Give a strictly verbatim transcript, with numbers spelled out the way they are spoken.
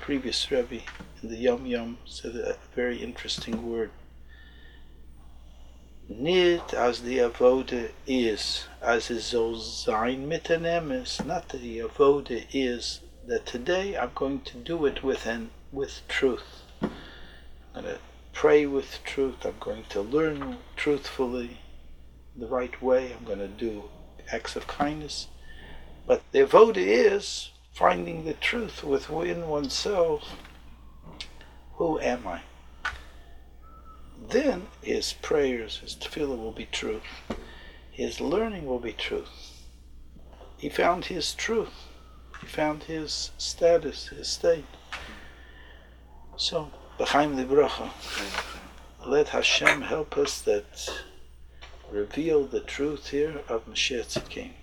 previous Rebbe in the Yom Yom said a very interesting word. Nit as the avoda is, as is so sein mit an emes, not that the avoda is that today I'm going to do it with an, with truth. I'm going to pray with truth, I'm going to learn truthfully, the right way, I'm going to do acts of kindness. But the avoda is finding the truth within oneself. Who am I? Then his prayers, his tefillah will be truth. His learning will be truth. He found his truth. He found his status, his state. So, b'chaim libracha, let Hashem help us that reveal the truth here of Mashiach Tzidkenu.